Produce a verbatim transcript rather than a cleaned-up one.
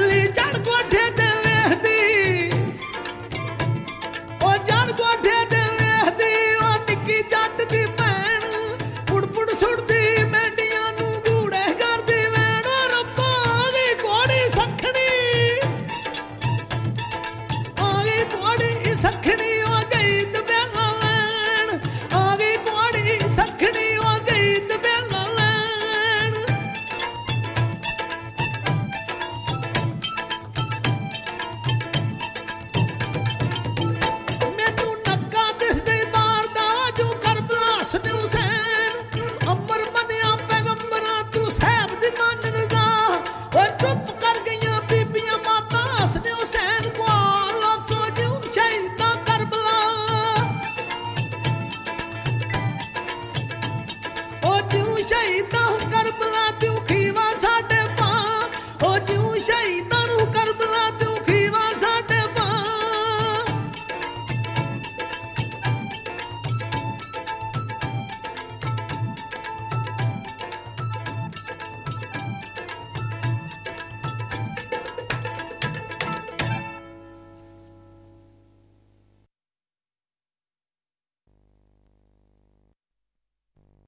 ਬਿੱਲੀ ਚੜ ਕੋਠੇ ਤੇ ਵੇਖਦੀ, ਉਹ ਚੜ ਕੋਠੇ ਤੇ ਵੇਖਦੀ, ਉਹ ਨਿੱਕੀ ਜੱਟ ਦੀ ਭੈਣ ਪੁੜ ਪੁੜ ਸੁੱਟਦੀ ਮੈਂਡੀਆਂ ਨੂੰ ਗੂੜੇ ਕਰਦੀ ਵੈਣ। ਉਹ ਰੱਬਾ ਆ ਗਈ ਘੋੜੀ ਸੱਖਣੀ, ਆ ਗਈ ਘੋੜੀ ਸੱਖਣੀ, ਉਹ ਗਈ ਤਬੇਲਾ ਲੈਣ, ਆ ਗਈ ਘੋੜੀ ਸੱਖਣੀ, ਉਹ ਗਈ ਤਬੇਲਾ ਲੈਣ। ਮੈਨੂੰ ਨੱਕਾ ਦਿਸਦੇ ਬਾਰ ਦਾ ਜੋ ਕਰਬਲਾ ਸਨੇ ਹੁਸੈਨ, ਅੰਬਰ ਬਣਿਆ ਪੈਗੰਬਰਾਂ ਤੂੰ ਸਾਹਿਬ ਦੀ ਮੰਨ ਜਾ। ਉਹ ਚੁੱਪ ਕਰ ਗਈਆਂ ਬੀਬੀਆਂ ਮਾਤਾ ਹਸਨੇ ਹੁਸੈਨ ਕੋਲ, ਲੋਕੋ ਜਿਉ ਸ਼ਹੀਦਾਂ ਕਰਬਲਾ, ਉਹ ਜਿਉ ਸ਼ਹੀਦਾਂ ਕਰਬਲਾ, ਤਿਉ ਖੀਵਾ ਸਾਡੇ ਪਾ, ਉਹ ਜਿਉ ਸ਼ਹੀਦਾਂ